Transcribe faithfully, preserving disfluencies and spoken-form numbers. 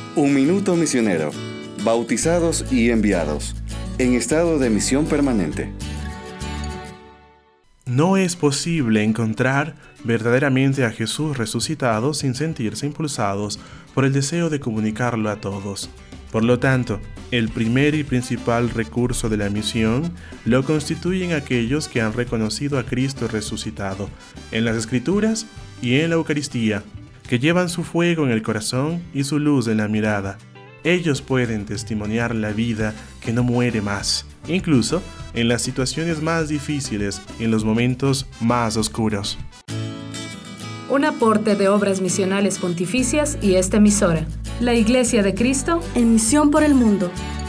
Un minuto misionero. Bautizados y enviados. En estado de misión permanente. No es posible encontrar verdaderamente a Jesús resucitado sin sentirse impulsados por el deseo de comunicarlo a todos. Por lo tanto, el primer y principal recurso de la misión lo constituyen aquellos que han reconocido a Cristo resucitado en las Escrituras y en la Eucaristía, que llevan su fuego en el corazón y su luz en la mirada. Ellos pueden testimoniar la vida que no muere más, incluso en las situaciones más difíciles y en los momentos más oscuros. Un aporte de Obras Misionales Pontificias y esta emisora. La Iglesia de Cristo en misión por el mundo.